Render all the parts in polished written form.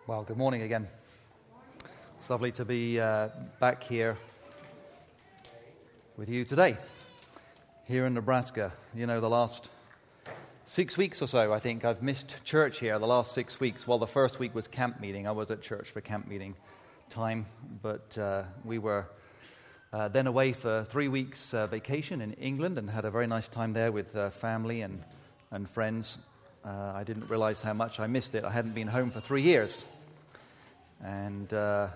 Well, good morning again. It's lovely to be back here with you today, here in Nebraska. You know, the last 6 weeks or so, I think, I've missed church here the last 6 weeks. Well, the first week was camp meeting. I was at church for camp meeting time, but we were then away for 3 weeks vacation in England and had a very nice time there with family and friends. I didn't realize how much I missed it. I hadn't been home for 3 years. And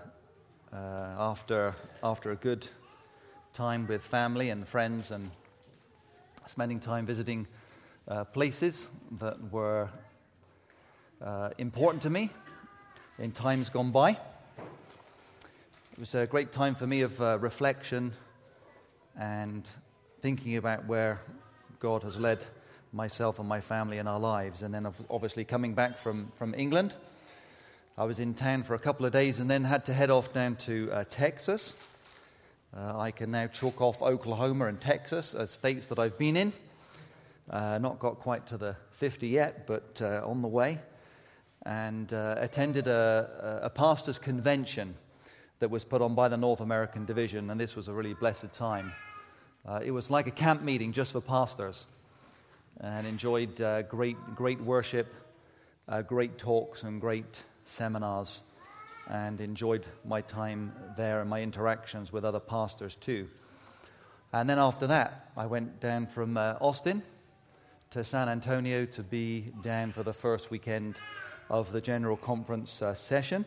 after a good time with family and friends and spending time visiting places that were important to me in times gone by, it was a great time for me of reflection and thinking about where God has led myself and my family in our lives. And then obviously coming back from England, I was in town for a couple of days and then had to head off down to Texas. I can now chalk off Oklahoma and Texas as states that I've been in. Not got quite to the 50 yet, but on the way. And attended a pastor's convention that was put on by the North American Division, and this was a really blessed time. It was like a camp meeting just for pastors, and enjoyed great worship, great talks, and great seminars, and enjoyed my time there and my interactions with other pastors too. And then after that, I went down from Austin to San Antonio to be down for the first weekend of the General Conference session.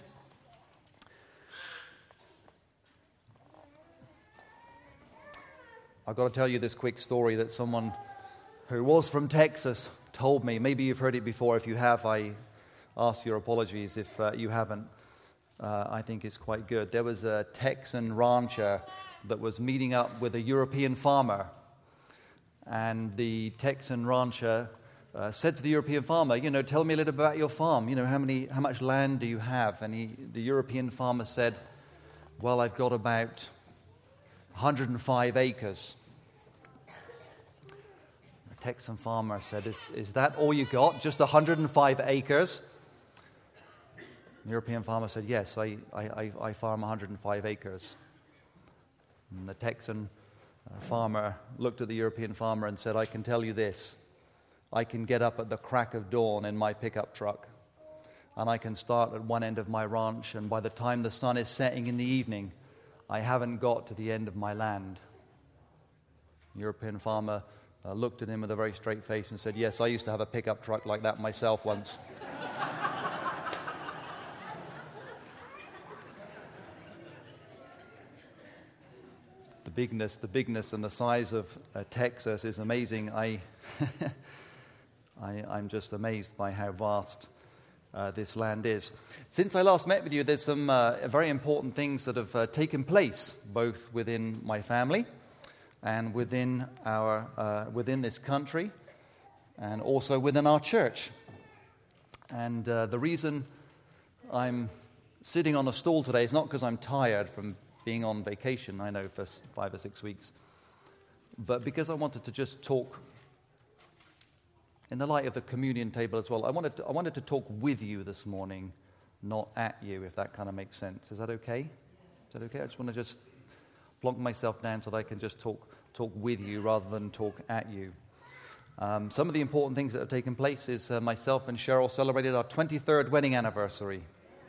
I've got to tell you this quick story that someone who was from Texas told me. Maybe you've heard it before. If you have, I ask your apologies. If you haven't, I think it's quite good. There was a Texan rancher that was meeting up with a European farmer. And the Texan rancher said to the European farmer, tell me a little bit about your farm. How much land do you have? And the European farmer said, well, I've got about 105 acres. The Texan farmer said, is that all you got? Just 105 acres? The European farmer said, yes, I farm 105 acres. And the Texan farmer looked at the European farmer and said, I can tell you this. I can get up at the crack of dawn in my pickup truck, and I can start at one end of my ranch, and by the time the sun is setting in the evening, I haven't got to the end of my land. The European farmer looked at him with a very straight face and said, yes, I used to have a pickup truck like that myself once. The bigness and the size of Texas is amazing. I'm just amazed by how vast this land is. Since I last met with you, there's some very important things that have taken place, both within my family and within this country, and also within our church. And the reason I'm sitting on a stool today is not because I'm tired from being on vacation, I know, for 5 or 6 weeks, but because I wanted to just talk in the light of the communion table as well. I wanted to talk with you this morning, not at you, if that kind of makes sense. Is that okay? Is that okay? I just want to plonk myself down so that I can just talk with you rather than talk at you. Some of the important things that have taken place is myself and Cheryl celebrated our 23rd wedding anniversary.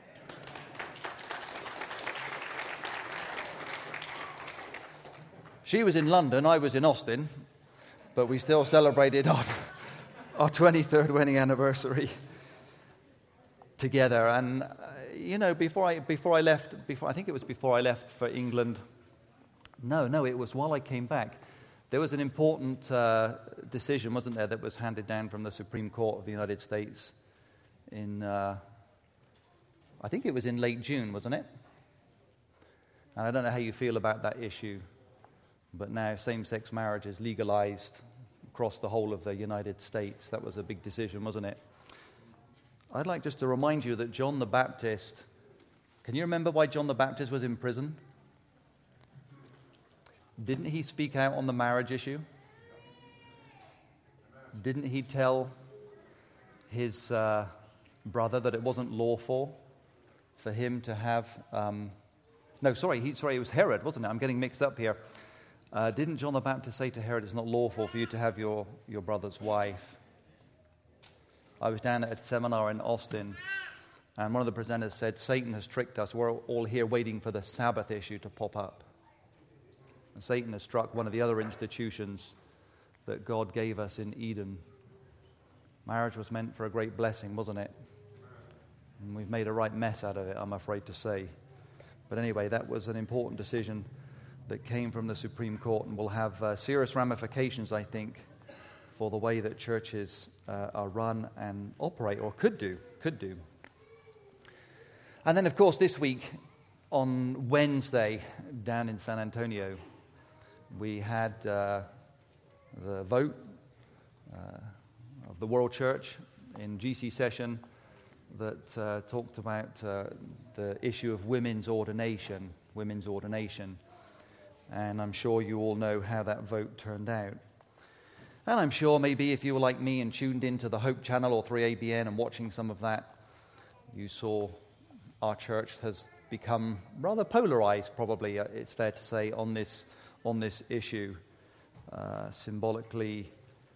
She was in London, I was in Austin, but we still celebrated our 23rd wedding anniversary together. And before I left for England. No, it was while I came back. There was an important decision, wasn't there, that was handed down from the Supreme Court of the United States in, I think it was in late June, wasn't it? And I don't know how you feel about that issue, but now same-sex marriage is legalized across the whole of the United States. That was a big decision, wasn't it? I'd like just to remind you that John the Baptist, can you remember why John the Baptist was in prison? Didn't he speak out on the marriage issue? Didn't he tell his brother that it wasn't lawful for him to have... it was Herod, wasn't it? I'm getting mixed up here. Didn't John the Baptist say to Herod, it's not lawful for you to have your brother's wife? I was down at a seminar in Austin, and one of the presenters said, Satan has tricked us. We're all here waiting for the Sabbath issue to pop up. And Satan has struck one of the other institutions that God gave us in Eden. Marriage was meant for a great blessing, wasn't it? And we've made a right mess out of it, I'm afraid to say. But anyway, that was an important decision that came from the Supreme Court and will have serious ramifications, I think, for the way that churches are run and operate, or could do. And then, of course, this week, on Wednesday, down in San Antonio, we had the vote of the World Church in GC session that talked about the issue of women's ordination. And I'm sure you all know how that vote turned out. And I'm sure maybe if you were like me and tuned into the Hope Channel or 3ABN and watching some of that, you saw our church has become rather polarized, probably, it's fair to say, on this issue, symbolically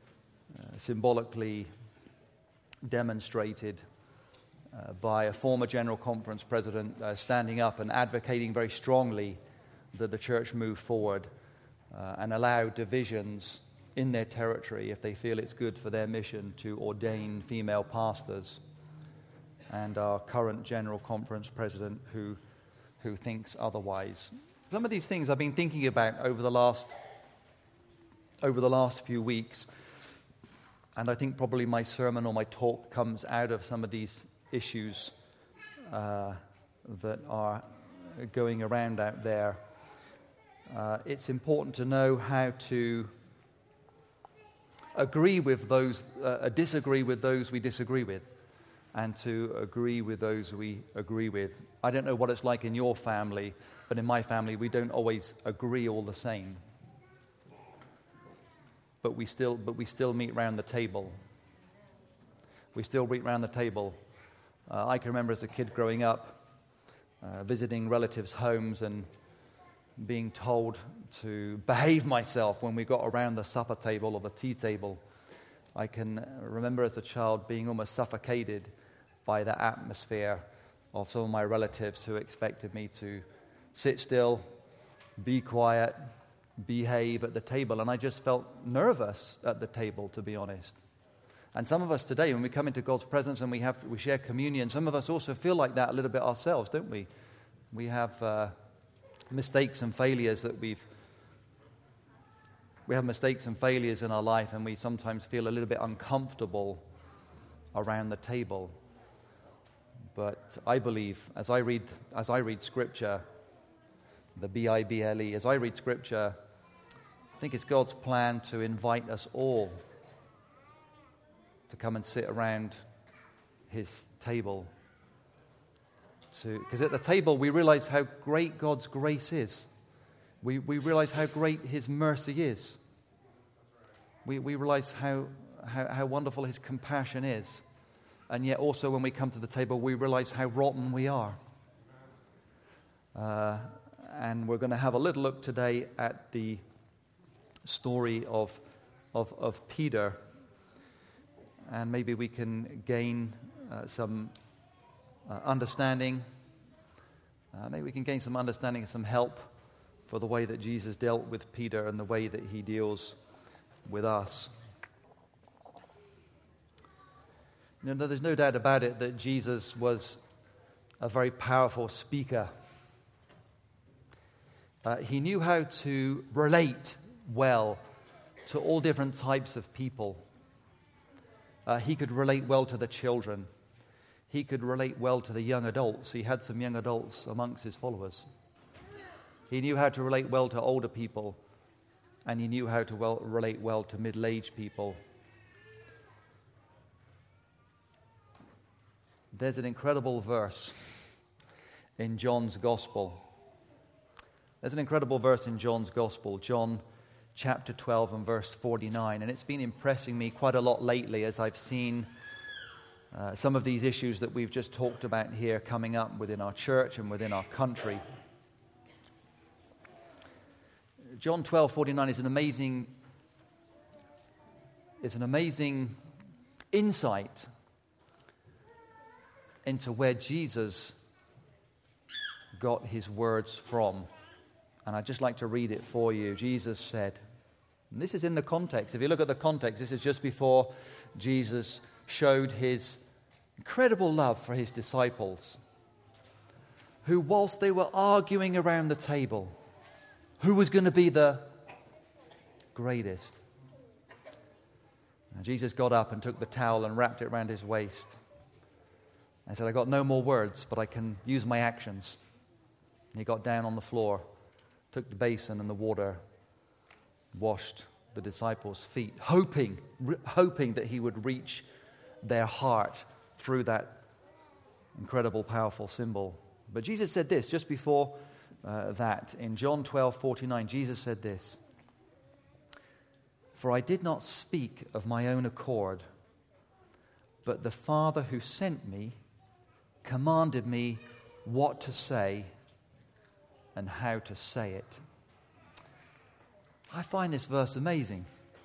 demonstrated by a former General Conference president standing up and advocating very strongly that the church move forward and allow divisions in their territory if they feel it's good for their mission to ordain female pastors. And our current General Conference president who thinks otherwise. Some of these things I've been thinking about over the last few weeks, and I think probably my sermon or my talk comes out of some of these issues that are going around out there. It's important to know how to agree with those, disagree with those we disagree with, and to agree with those we agree with. I don't know what it's like in your family, but in my family we don't always agree all the same. But we still meet around the table. We still meet around the table. I can remember as a kid growing up, visiting relatives' homes and being told to behave myself when we got around the supper table or the tea table. I can remember as a child being almost suffocated by the atmosphere of some of my relatives who expected me to sit still, be quiet, behave at the table, and I just felt nervous at the table, to be honest. And some of us today, when we come into God's presence and we share communion, some of us also feel like that a little bit ourselves, don't we? We have mistakes and failures that we have mistakes and failures in our life, and we sometimes feel a little bit uncomfortable around the table. But I believe, as I read Scripture, the Bible, as I read Scripture, I think it's God's plan to invite us all to come and sit around His table. Because at the table we realize how great God's grace is. We realize how great His mercy is. We realize how wonderful His compassion is. And yet also when we come to the table we realize how rotten we are. And we're going to have a little look today at the story of Peter. And maybe we can gain some understanding. Maybe we can gain some understanding and some help for the way that Jesus dealt with Peter and the way that He deals with us. You know, there's no doubt about it that Jesus was a very powerful speaker. He knew how to relate well to all different types of people. He could relate well to the children. He could relate well to the young adults. He had some young adults amongst His followers. He knew how to relate well to older people, and He knew how to relate well to middle-aged people. There's an incredible verse in John's Gospel. John chapter 12 and verse 49, and it's been impressing me quite a lot lately as I've seen some of these issues that we've just talked about here coming up within our church and within our country. John 12:49 is an amazing insight into where Jesus got his words from. And I'd just like to read it for you. Jesus said, and this is in the context. If you look at the context, this is just before Jesus showed his incredible love for his disciples, who, whilst they were arguing around the table, who was going to be the greatest? And Jesus got up and took the towel and wrapped it around his waist. I said, I got no more words, but I can use my actions. And he got down on the floor, took the basin and the water, washed the disciples' feet, hoping that he would reach their heart through that incredible, powerful symbol. But Jesus said this just before that. In John 12:49, Jesus said this, "For I did not speak of my own accord, but the Father who sent me commanded me what to say and how to say it." I find this verse amazing.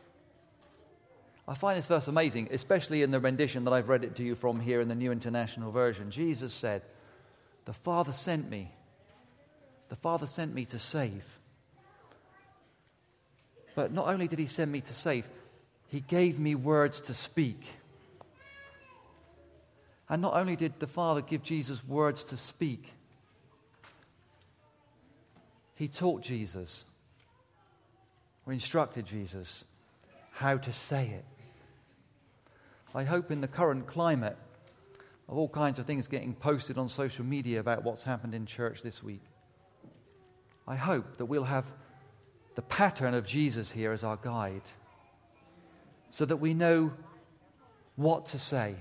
I find this verse amazing, especially in the rendition that I've read it to you from here in the New International Version. Jesus said, "The Father sent me. The Father sent me to save." But not only did he send me to save, he gave me words to speak. And not only did the Father give Jesus words to speak, he taught Jesus, or instructed Jesus, how to say it. I hope in the current climate of all kinds of things getting posted on social media about what's happened in church this week, I hope that we'll have the pattern of Jesus here as our guide, so that we know what to say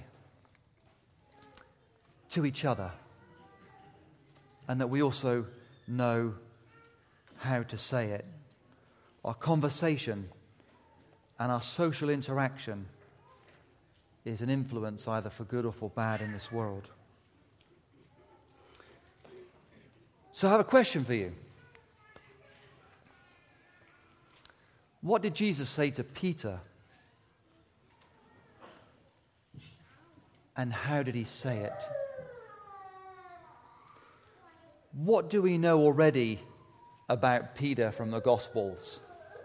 to each other, and that we also know how to say it. Our conversation and our social interaction is an influence either for good or for bad in this world. So I have a question for you. What did Jesus say to Peter? And how did he say it? What do we know already about Peter from the Gospels?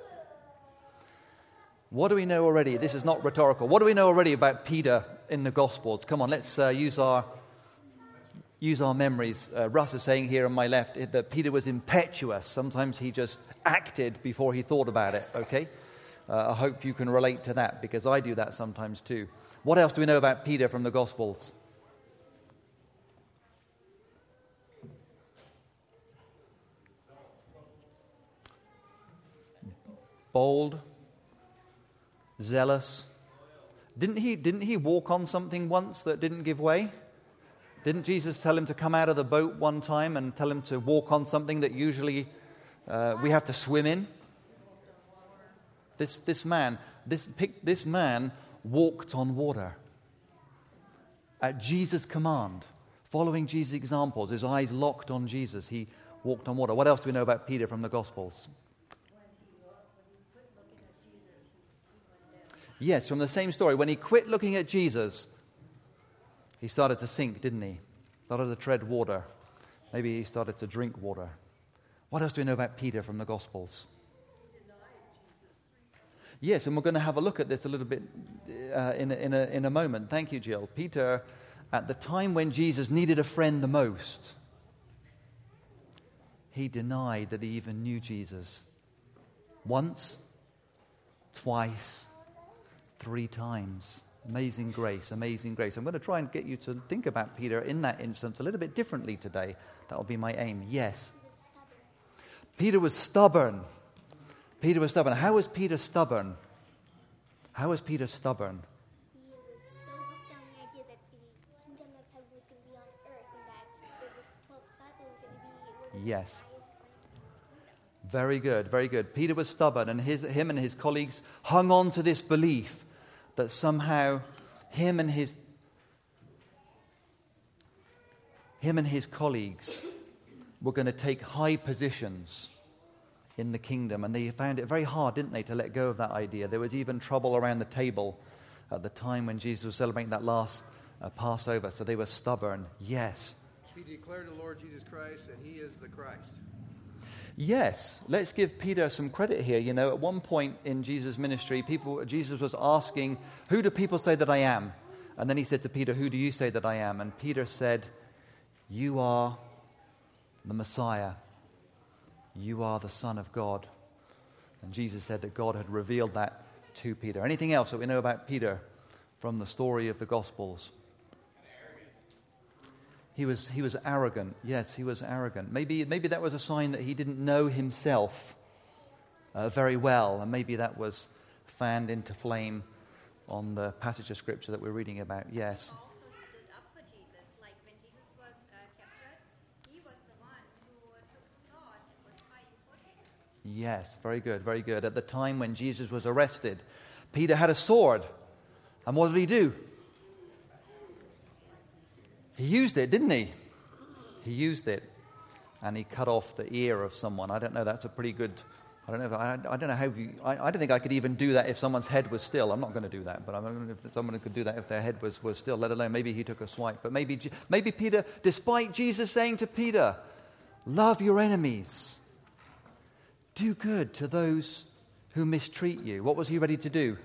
What do we know already? This is not rhetorical. What do we know already about Peter in the Gospels? Come on, let's use our memories. Russ is saying here on my left that Peter was impetuous. Sometimes he just acted before he thought about it, okay? I hope you can relate to that, because I do that sometimes too. What else do we know about Peter from the Gospels? Bold, zealous. Didn't he walk on something once that didn't give way? Didn't Jesus tell him to come out of the boat one time and tell him to walk on something that usually we have to swim in? This man walked on water at Jesus' command, following Jesus' examples. His eyes locked on Jesus. He walked on water. What else do we know about Peter from the Gospels? Yes, from the same story. When he quit looking at Jesus, he started to sink, didn't he? Started to tread water. Maybe he started to drink water. What else do we know about Peter from the Gospels? Yes, and we're going to have a look at this a little bit in a moment. Thank you, Jill. Peter, at the time when Jesus needed a friend the most, he denied that he even knew Jesus. Once, twice, 3 times. Amazing grace, amazing grace. I'm going to try and get you to think about Peter in that instance a little bit differently today. That will be my aim. Yes. Peter was stubborn. Peter was stubborn. How was Peter stubborn? How was Peter stubborn? He was so hooked on the idea that the kingdom of heaven was going to be on earth, and that there was 12 disciples were going to be Yes. Very good, very good. Peter was stubborn, and him and his colleagues hung on to this belief that somehow him and his him and his colleagues were going to take high positions in the kingdom. And they found it very hard, didn't they, to let go of that idea. There was even trouble around the table at the time when Jesus was celebrating that last Passover. So they were stubborn. Yes. He declared the Lord Jesus Christ that he is the Christ. Yes. Let's give Peter some credit here. You know, at one point in Jesus' ministry, Jesus was asking, who do people say that I am? And then he said to Peter, who do you say that I am? And Peter said, you are the Messiah. You are the Son of God. And Jesus said that God had revealed that to Peter. Anything else that we know about Peter from the story of the Gospels? He was arrogant. Yes, he was arrogant. Maybe that was a sign that he didn't know himself very well, and maybe that was fanned into flame on the passage of Scripture that we're reading about. Yes. Also stood up for Jesus. Like when Jesus was captured, he was the one who took the sword and was fighting for Jesus. Yes, very good, very good. At the time when Jesus was arrested, Peter had a sword. And what did he do? He used it, didn't he? He used it, and he cut off the ear of someone. I don't know. That's a pretty good. I don't know. I don't know how. I don't think I could even do that if someone's head was still. I'm not going to do that, but I don't know if someone could do that if their head was still. Let alone maybe he took a swipe. But maybe Peter, despite Jesus saying to Peter, "Love your enemies, do good to those who mistreat you." What was he ready to do?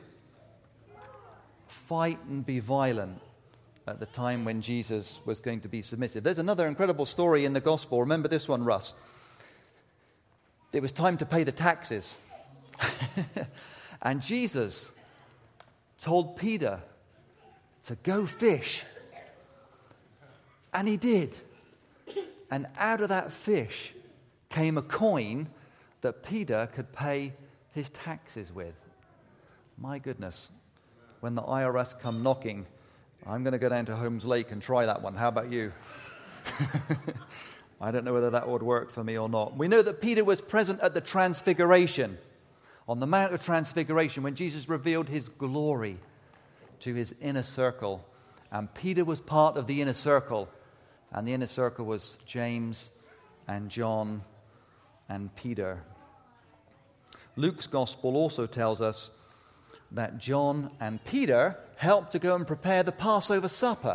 Fight and be violent. At the time when Jesus was going to be submitted. There's another incredible story in the gospel. Remember this one, Russ. It was time to pay the taxes. And Jesus told Peter to go fish. And he did. And out of that fish came a coin that Peter could pay his taxes with. My goodness. When the IRS come knocking, I'm going to go down to Holmes Lake and try that one. How about you? I don't know whether that would work for me or not. We know that Peter was present at the Transfiguration, on the Mount of Transfiguration, when Jesus revealed his glory to his inner circle. And Peter was part of the inner circle. And the inner circle was James and John and Peter. Luke's gospel also tells us that John and Peter helped to go and prepare the Passover supper.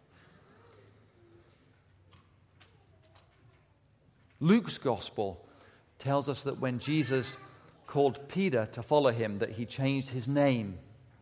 Luke's gospel tells us that when Jesus called Peter to follow him, that he changed his name.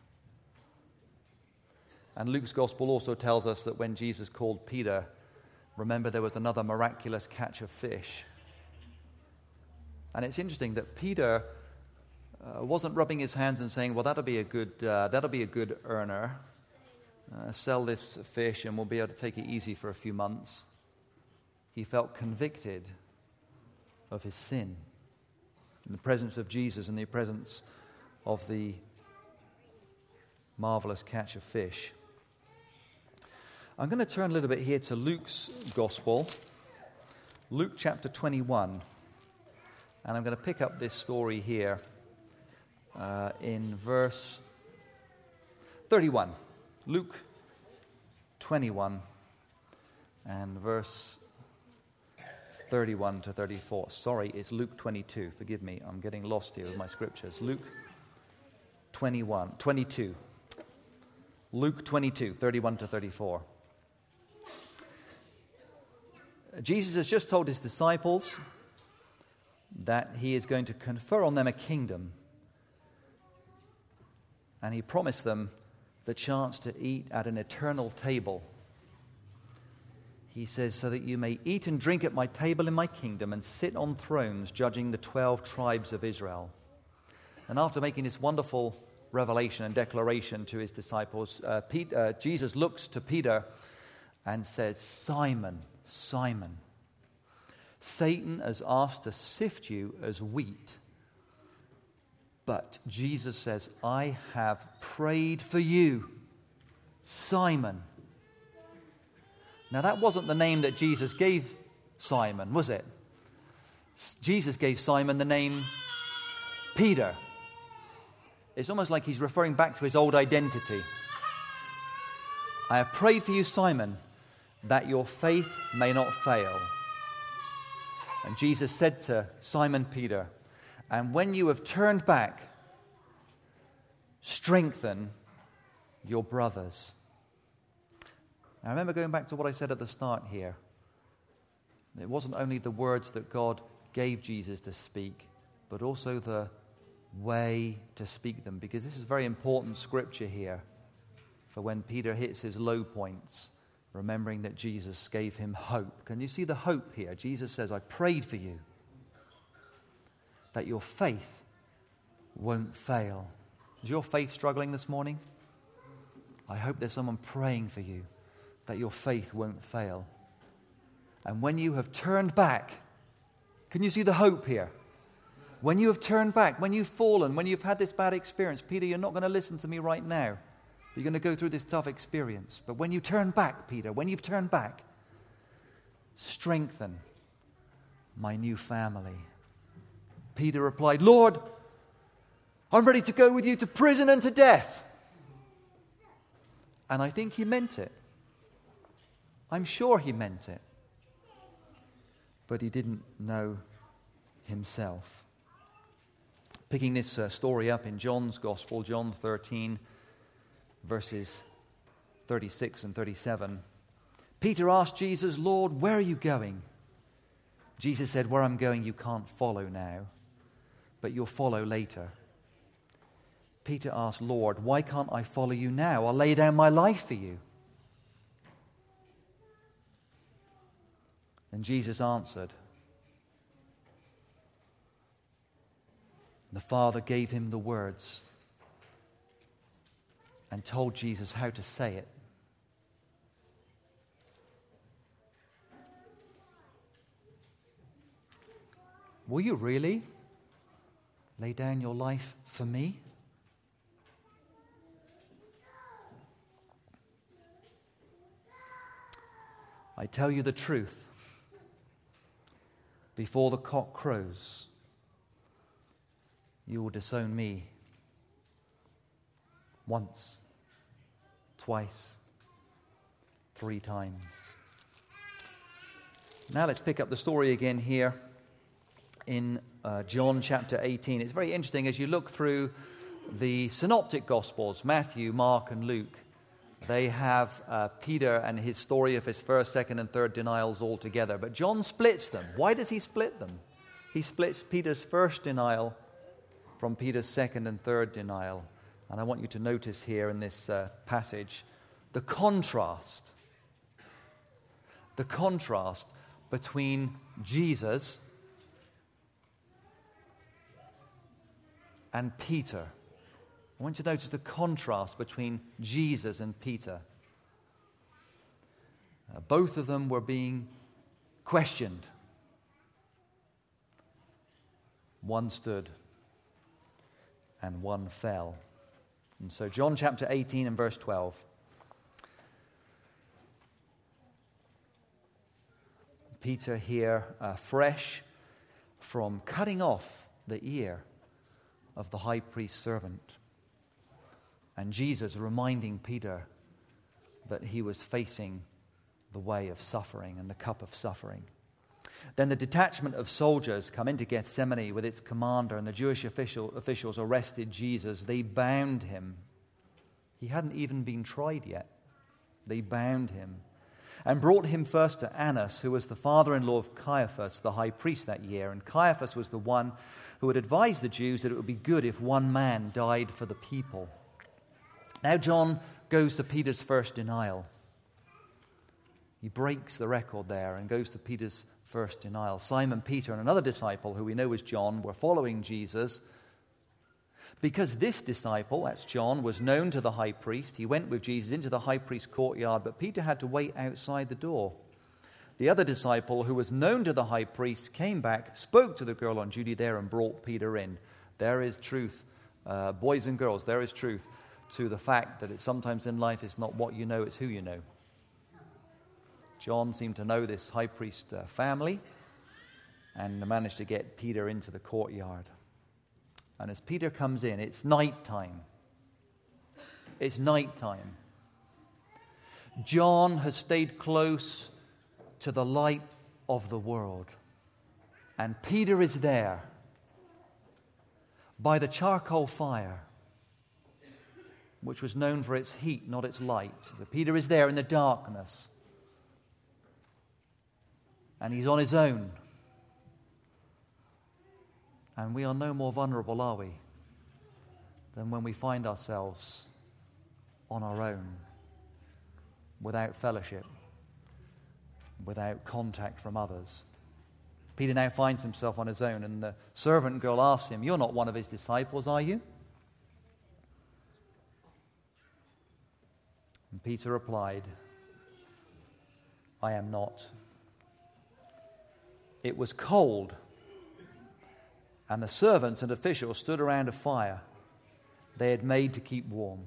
And Luke's gospel also tells us that when Jesus called Peter, remember there was another miraculous catch of fish. And it's interesting that Peter wasn't rubbing his hands and saying, well, that'll be a good earner. Sell this fish and we'll be able to take it easy for a few months. He felt convicted of his sin in the presence of Jesus, in the presence of the marvelous catch of fish. I'm going to turn a little bit here to Luke's gospel, Luke chapter 21. And I'm going to pick up this story here in verse 31. Luke 21 and verse 31 to 34. Sorry, it's Luke 22. Forgive me, I'm getting lost here with my scriptures. Luke 22. Luke 22, 31 to 34. Jesus has just told his disciples that he is going to confer on them a kingdom. And he promised them the chance to eat at an eternal table. He says, so that you may eat and drink at my table in my kingdom and sit on thrones judging the 12 tribes of Israel. And after making this wonderful revelation and declaration to his disciples, Jesus looks to Peter and says, Simon, Simon, Satan has asked to sift you as wheat. But Jesus says, I have prayed for you, Simon. Now that wasn't the name that Jesus gave Simon, was it? Jesus gave Simon the name Peter. It's almost like he's referring back to his old identity. I have prayed for you, Simon, that your faith may not fail. And Jesus said to Simon Peter, and when you have turned back, strengthen your brothers. Now remember, going back to what I said at the start here, it wasn't only the words that God gave Jesus to speak, but also the way to speak them, because this is very important scripture here for when Peter hits his low points, remembering that Jesus gave him hope. Can you see the hope here? Jesus says, I prayed for you that your faith won't fail. Is your faith struggling this morning? I hope there's someone praying for you that your faith won't fail. And when you have turned back, can you see the hope here? When you have turned back, when you've fallen, when you've had this bad experience, Peter, you're not going to listen to me right now. You're going to go through this tough experience. But when you turn back, Peter, when you've turned back, strengthen my new family. Peter replied, Lord, I'm ready to go with you to prison and to death. And I think he meant it. I'm sure he meant it. But he didn't know himself. Picking this story up in John's Gospel, John 13, verses 36 and 37. Peter asked Jesus, Lord, where are you going? Jesus said, where I'm going you can't follow now, but you'll follow later. Peter asked, Lord, why can't I follow you now? I'll lay down my life for you. And Jesus answered. The Father gave him the words and told Jesus how to say it. Will you really lay down your life for me? I tell you the truth. Before the cock crows, you will disown me once, twice, 3 times. Now let's pick up the story again here in John chapter 18. It's very interesting as you look through the synoptic Gospels, Matthew, Mark, and Luke. They have Peter and his story of his first, second, and third denials all together. But John splits them. Why does he split them? He splits Peter's first denial from Peter's second and third denial. And I want you to notice here in this passage the contrast between Jesus and Peter. I want you to notice the contrast between Jesus and Peter. Both of them were being questioned. One stood and one fell. And so John chapter 18 and verse 12. Peter here, fresh from cutting off the ear of the high priest's servant. And Jesus reminding Peter that he was facing the way of suffering and the cup of suffering. Then the detachment of soldiers come into Gethsemane with its commander, and the Jewish officials arrested Jesus. They bound him. He hadn't even been tried yet. They bound him and brought him first to Annas, who was the father-in-law of Caiaphas, the high priest that year. And Caiaphas was the one who had advised the Jews that it would be good if one man died for the people. Now John goes to Peter's first denial. He breaks the record there and goes to Peter's first denial. Simon Peter and another disciple, who we know as John, were following Jesus. Because this disciple, that's John, was known to the high priest, he went with Jesus into the high priest's courtyard, but Peter had to wait outside the door. The other disciple, who was known to the high priest, came back, spoke to the girl on duty there, and brought Peter in. There is truth, boys and girls, there is truth to the fact that sometimes in life it's not what you know, it's who you know. John seemed to know this high priest family and managed to get Peter into the courtyard. And as Peter comes in, it's nighttime. It's nighttime. John has stayed close to the light of the world. And Peter is there by the charcoal fire, which was known for its heat, not its light. So Peter is there in the darkness. And he's on his own. And we are no more vulnerable, are we, than when we find ourselves on our own, without fellowship, without contact from others. Peter now finds himself on his own, and the servant girl asks him, "You're not one of his disciples, are you?" And Peter replied, "I am not." It was cold, and the servants and officials stood around a fire they had made to keep warm.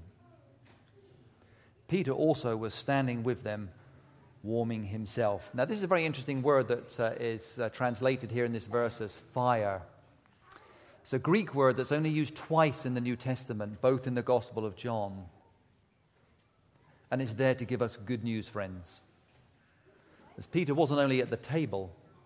Peter also was standing with them, warming himself. Now, this is a very interesting word that is translated here in this verse as fire. It's a Greek word that's only used twice in the New Testament, both in the Gospel of John. And it's there to give us good news, friends. As Peter wasn't only at the table,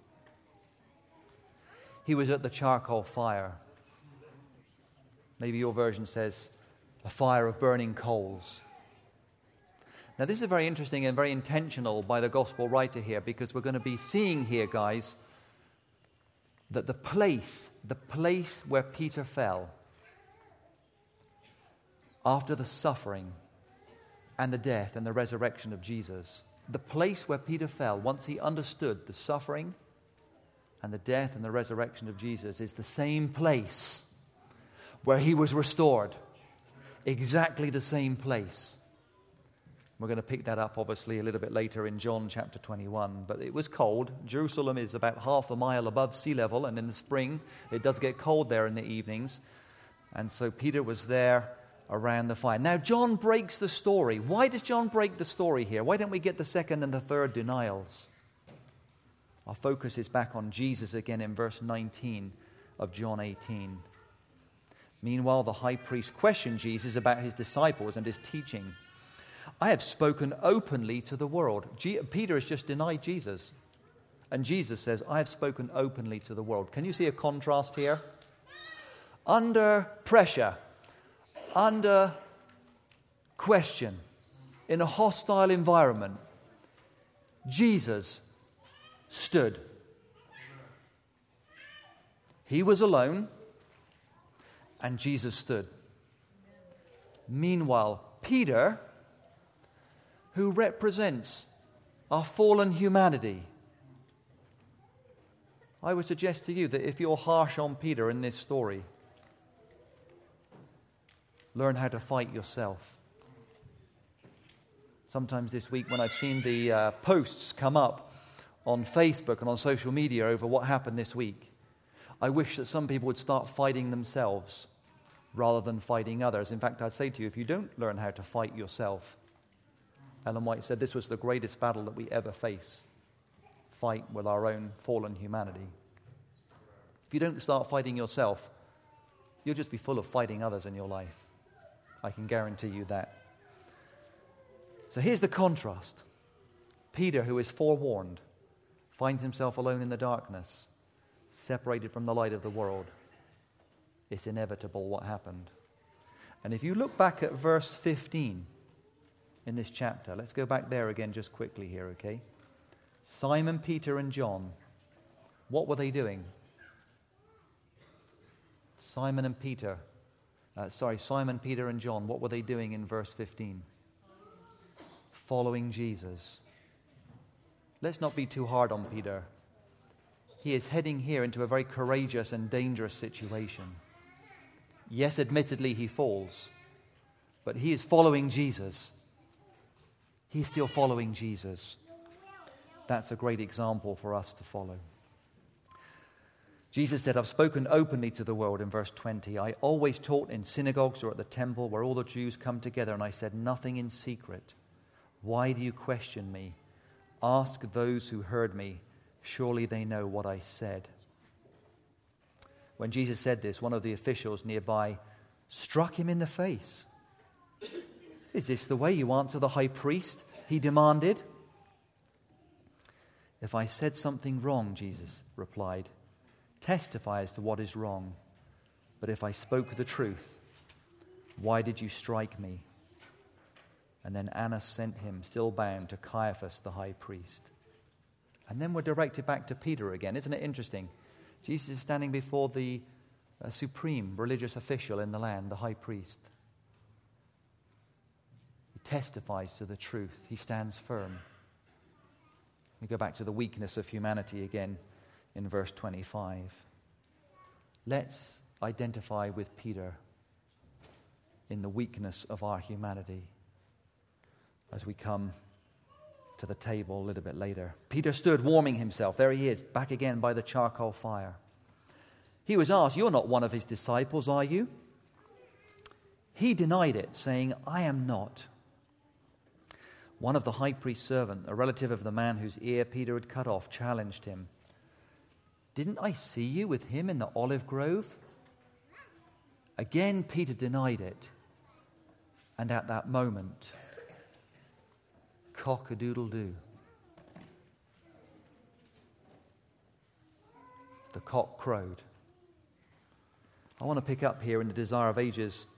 he was at the charcoal fire. Maybe your version says, a fire of burning coals. Now, this is very interesting and very intentional by the gospel writer here, because we're going to be seeing here, guys, that the place where Peter fell after the suffering and the death and the resurrection of Jesus, the place where Peter fell once he understood the suffering and the death and the resurrection of Jesus is the same place where he was restored. Exactly the same place. We're going to pick that up, obviously, a little bit later in John chapter 21. But it was cold. Jerusalem is about half a mile above sea level, and in the spring, it does get cold there in the evenings. And so Peter was there around the fire. Now, John breaks the story. Why does John break the story here? Why don't we get the second and the third denials? Our focus is back on Jesus again in verse 19 of John 18. Meanwhile, the high priest questioned Jesus about his disciples and his teaching. "I have spoken openly to the world." Peter has just denied Jesus. And Jesus says, "I have spoken openly to the world." Can you see a contrast here? Under pressure, under question, in a hostile environment, Jesus stood. He was alone, and Jesus stood. Meanwhile, Peter, who represents our fallen humanity, I would suggest to you that if you're harsh on Peter in this story, learn how to fight yourself. Sometimes this week when I've seen the posts come up on Facebook and on social media over what happened this week, I wish that some people would start fighting themselves rather than fighting others. In fact, I'd say to you, if you don't learn how to fight yourself, Ellen White said this was the greatest battle that we ever face. Fight with our own fallen humanity. If you don't start fighting yourself, you'll just be full of fighting others in your life. I can guarantee you that. So here's the contrast. Peter, who is forewarned, finds himself alone in the darkness, separated from the light of the world. It's inevitable what happened. And if you look back at verse 15 in this chapter, let's go back there again just quickly here, okay? Simon, Peter, and John, what were they doing? Simon, Peter, and John, what were they doing in verse 15? Following Jesus. Let's not be too hard on Peter. He is heading here into a very courageous and dangerous situation. Yes, admittedly, he falls, but he is following Jesus. He's still following Jesus. That's a great example for us to follow. Jesus said, "I've spoken openly to the world," in verse 20. "I always taught in synagogues or at the temple where all the Jews come together, and I said nothing in secret. Why do you question me? Ask those who heard me. Surely they know what I said." When Jesus said this, one of the officials nearby struck him in the face. "Is this the way you answer the high priest he demanded. "If I said something wrong," Jesus replied, "testify as to what is wrong. But if I spoke the truth, why did you strike me?" And then Annas sent him, still bound, to Caiaphas the high priest. And then we're directed back to Peter again. Isn't it interesting? Jesus is standing before the supreme religious official in the land, the high priest. He testifies to the truth. He stands firm. We go back to the weakness of humanity again in verse 25. Let's identify with Peter in the weakness of our humanity as we come to the table a little bit later. Peter stood warming himself. There he is, back again by the charcoal fire. He was asked, "You're not one of his disciples, are you?" He denied it, saying, "I am not." One of the high priest's servants, a relative of the man whose ear Peter had cut off, challenged him. "Didn't I see you with him in the olive grove?" Again, Peter denied it. And at that moment, cock-a-doodle-doo. The cock crowed. I want to pick up here in the Desire of Ages.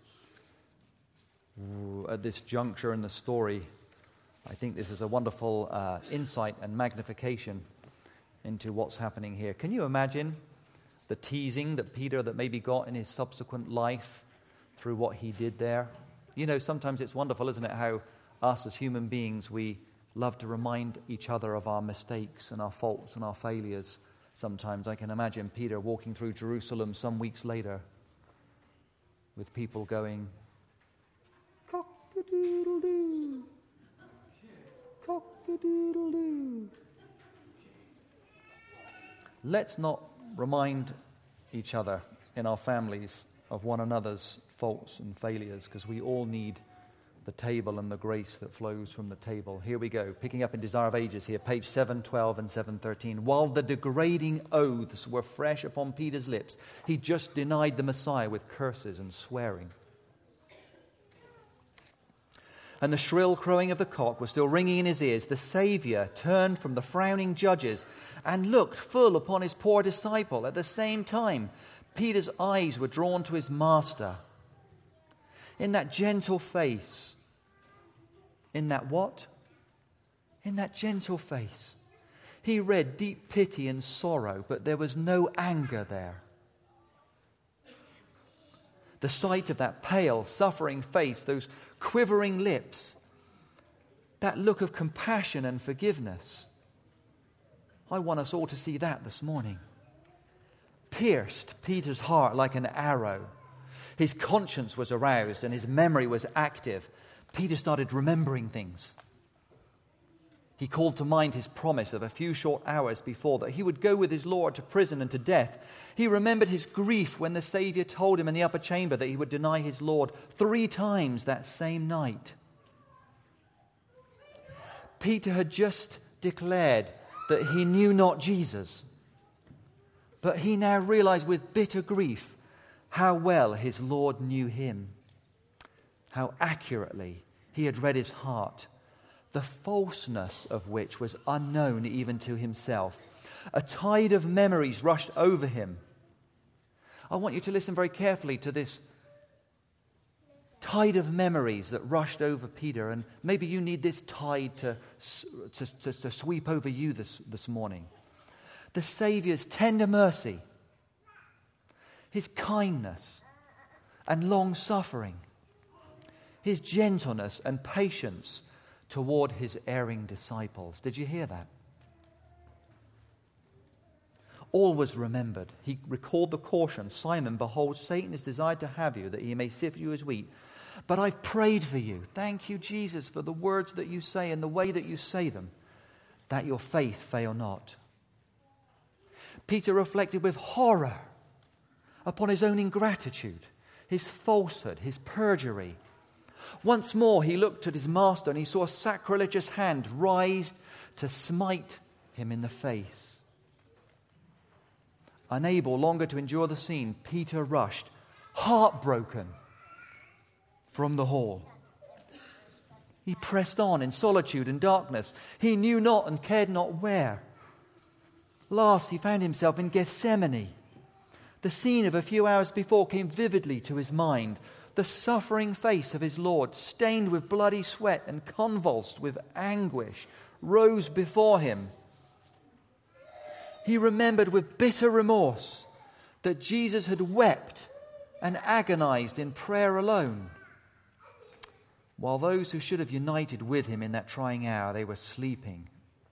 At this juncture in the story, I think this is a wonderful insight and magnification into what's happening here. Can you imagine the teasing that Peter that maybe got in his subsequent life through what he did there? You know, sometimes it's wonderful, isn't it, how us as human beings, we love to remind each other of our mistakes and our faults and our failures. Sometimes I can imagine Peter walking through Jerusalem some weeks later with people going, "Cock-a-doodle-doo, cock-a-doodle-doo." Let's not remind each other in our families of one another's faults and failures, because we all need the table and the grace that flows from the table. Here we go, picking up in Desire of Ages here, page 712 and 713. While the degrading oaths were fresh upon Peter's lips, he just denied the Messiah with curses and swearing. And the shrill crowing of the cock was still ringing in his ears. The Saviour turned from the frowning judges and looked full upon his poor disciple. At the same time, Peter's eyes were drawn to his master. In that gentle face, in that what? In that gentle face, he read deep pity and sorrow, but there was no anger there. The sight of that pale, suffering face, those quivering lips, that look of compassion and forgiveness, I want us all to see that this morning. Pierced Peter's heart like an arrow. His conscience was aroused and his memory was active. Peter started remembering things. He called to mind his promise of a few short hours before that he would go with his Lord to prison and to death. He remembered his grief when the Saviour told him in the upper chamber that he would deny his Lord 3 times that same night. Peter had just declared that he knew not Jesus, but he now realized with bitter grief how well his Lord knew him, how accurately he had read his heart, the falseness of which was unknown even to himself. A tide of memories rushed over him. I want you to listen very carefully to this tide of memories that rushed over Peter, and maybe you need this tide to sweep over you this morning. The Saviour's tender mercy, his kindness and long-suffering, his gentleness and patience toward his erring disciples. Did you hear that? All was remembered. He recalled the caution, "Simon, behold, Satan has desired to have you, that he may sift you as wheat. But I've prayed for you." Thank you, Jesus, for the words that you say and the way that you say them, "that your faith fail not." Peter reflected with horror upon his own ingratitude, his falsehood, his perjury. Once more he looked at his master and he saw a sacrilegious hand rise to smite him in the face. Unable longer to endure the scene, Peter rushed, heartbroken, from the hall. He pressed on in solitude and darkness. He knew not and cared not where. Last, he found himself in Gethsemane. The scene of a few hours before came vividly to his mind. The suffering face of his Lord, stained with bloody sweat and convulsed with anguish, rose before him. He remembered with bitter remorse that Jesus had wept and agonized in prayer alone, while those who should have united with him in that trying hour, they were sleeping.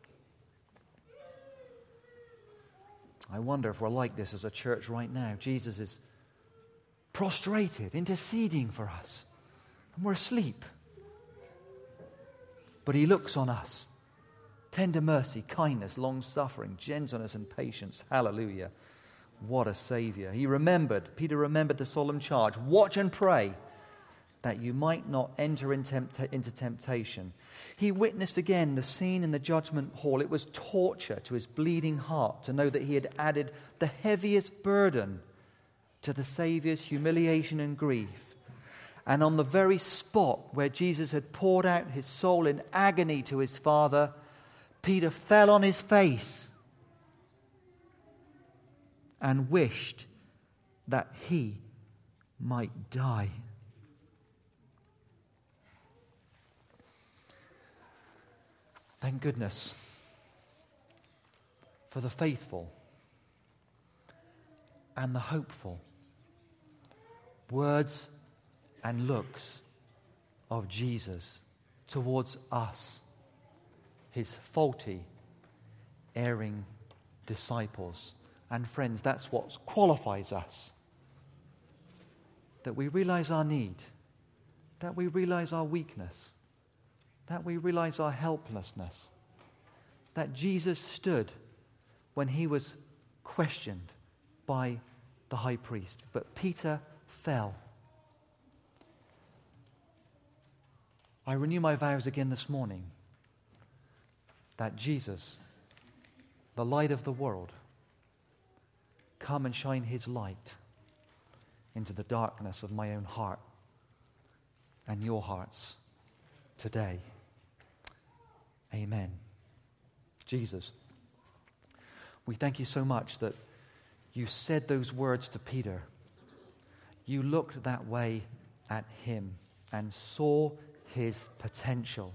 I wonder if we're like this as a church right now. Jesus is prostrated, interceding for us, and we're asleep. But he looks on us. Tender mercy, kindness, long-suffering, gentleness, and patience. Hallelujah. What a Savior. Peter remembered the solemn charge, watch and pray, that you might not enter into temptation. He witnessed again the scene in the judgment hall. It was torture to his bleeding heart to know that he had added the heaviest burden to the Saviour's humiliation and grief. And on the very spot where Jesus had poured out his soul in agony to his Father, Peter fell on his face and wished that he might die. Thank goodness for the faithful and the hopeful words and looks of Jesus towards us, his faulty, erring disciples. And friends, that's what qualifies us. That we realize our need, that we realize our weakness, that we realize our helplessness, that Jesus stood when he was questioned by the high priest, but Peter fell. I renew my vows again this morning that Jesus, the light of the world, come and shine his light into the darkness of my own heart and your hearts today. Amen. Jesus, we thank you so much that you said those words to Peter. You looked that way at him and saw his potential.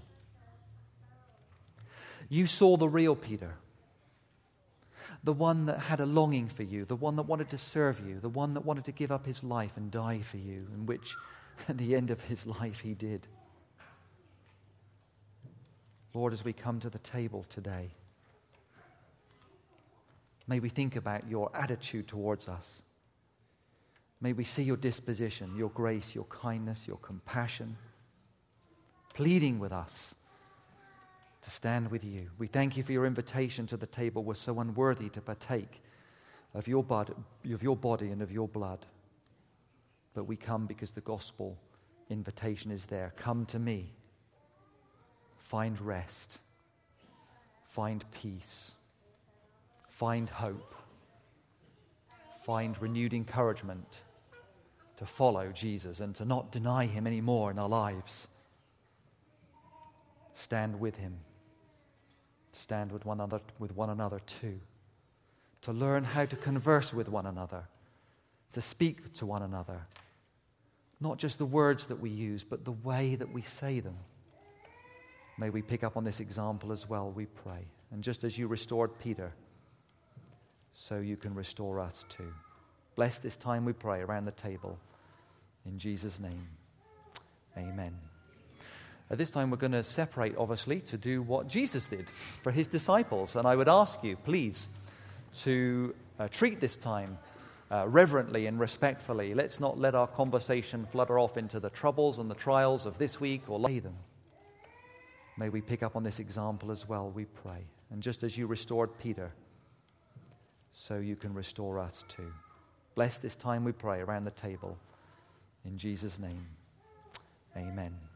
You saw the real Peter, the one that had a longing for you, the one that wanted to serve you, the one that wanted to give up his life and die for you, and which at the end of his life he did. Lord, as we come to the table today, may we think about your attitude towards us. May we see your disposition, your grace, your kindness, your compassion, pleading with us to stand with you. We thank you for your invitation to the table. We're so unworthy to partake of your body and of your blood. But we come because the gospel invitation is there. Come to me. Find rest. Find peace. Find hope. Find renewed encouragement to follow Jesus and to not deny him anymore in our lives. Stand with him. Stand with one another too. To learn how to converse with one another. To speak to one another. Not just the words that we use, but the way that we say them. May we pick up on this example as well, we pray. And just as you restored Peter, so you can restore us too. Bless this time, we pray, around the table. In Jesus' name, amen. At this time, we're going to separate, obviously, to do what Jesus did for his disciples. And I would ask you, please, to treat this time reverently and respectfully. Let's not let our conversation flutter off into the troubles and the trials of this week or lay them. May we pick up on this example as well, we pray. And just as you restored Peter, so you can restore us too. Bless this time, we pray, around the table. In Jesus' name, amen.